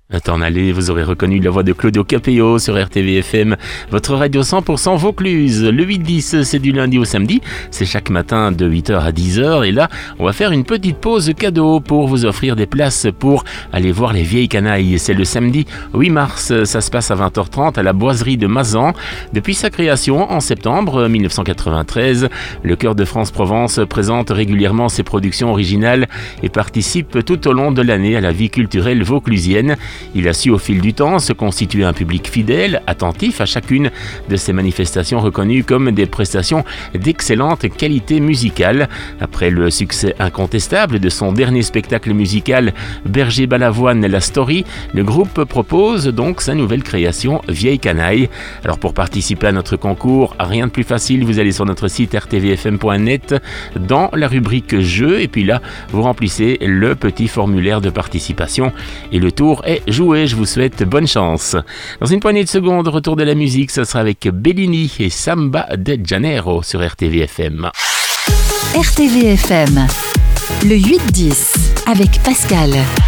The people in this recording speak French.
Temps allé, vous aurez reconnu la voix de Claudio Capéo sur RTVFM, votre radio 100% Vaucluse. Le 8-10, c'est du lundi au samedi, c'est chaque matin de 8h à 10h. Et là, on va faire une petite pause cadeau pour vous offrir des places pour aller voir les Vieilles Canailles. C'est le samedi 8 mars, ça se passe à 20h30 à la Boiserie de Mazan. Depuis sa création en septembre 1993, le Chœur de France-Provence présente régulièrement ses productions originales et participe tout au long de l'année à la vie culturelle vauclusienne. Il a su au fil du temps se constituer un public fidèle, attentif à chacune de ses manifestations reconnues comme des prestations d'excellente qualité musicale. Après le succès incontestable de son dernier spectacle musical Berger Balavoine La Story, le groupe propose donc sa nouvelle création Vieilles Canailles. Alors pour participer à notre concours, rien de plus facile, vous allez sur notre site rtvfm.net dans la rubrique Jeux et puis là vous remplissez le petit formulaire de participation et le tour est joué. Je vous souhaite bonne chance. Dans une poignée de secondes, retour de la musique, ce sera avec Bellini et Samba de Janeiro sur RTVFM. RTVFM, le 8-10 avec Pascal.